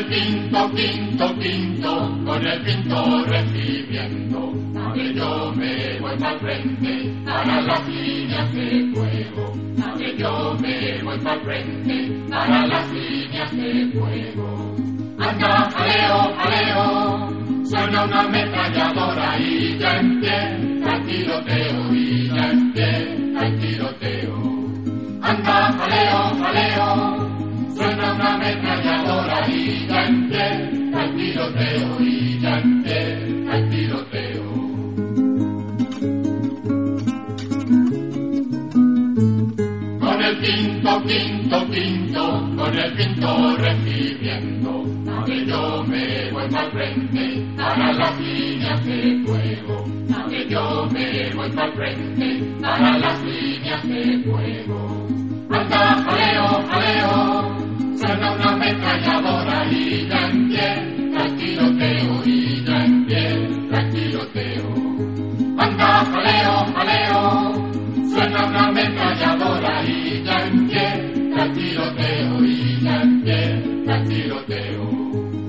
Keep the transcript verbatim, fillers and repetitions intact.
el quinto, quinto, quinto, con el quinto recibiendo. A ver, yo me voy para frente, para las líneas de fuego. A ver, yo me voy para frente, para las líneas de fuego. Anda, jaleo, jaleo, suena una ametralladora y ya empieza el tiroteo, y ya empieza el tiroteo. Anda, jaleo, jaleo, suena una ametralladora y ya empieza el tiroteo, y ya empieza el tiroteo. Con el quinto, quinto, quinto, con el quinto recibiendo. A ver, yo me voy para frente, para las líneas de fuego. A ver, yo me voy para frente, para las líneas de fuego. Anda, jaleo, jaleo, suena una ametralladora y ya empieza el tiroteo, y ya empieza el tiroteo. Anda, jaleo, jaleo, suena una ametralladora y ya empieza el tiroteo, y ya empieza el tiroteo.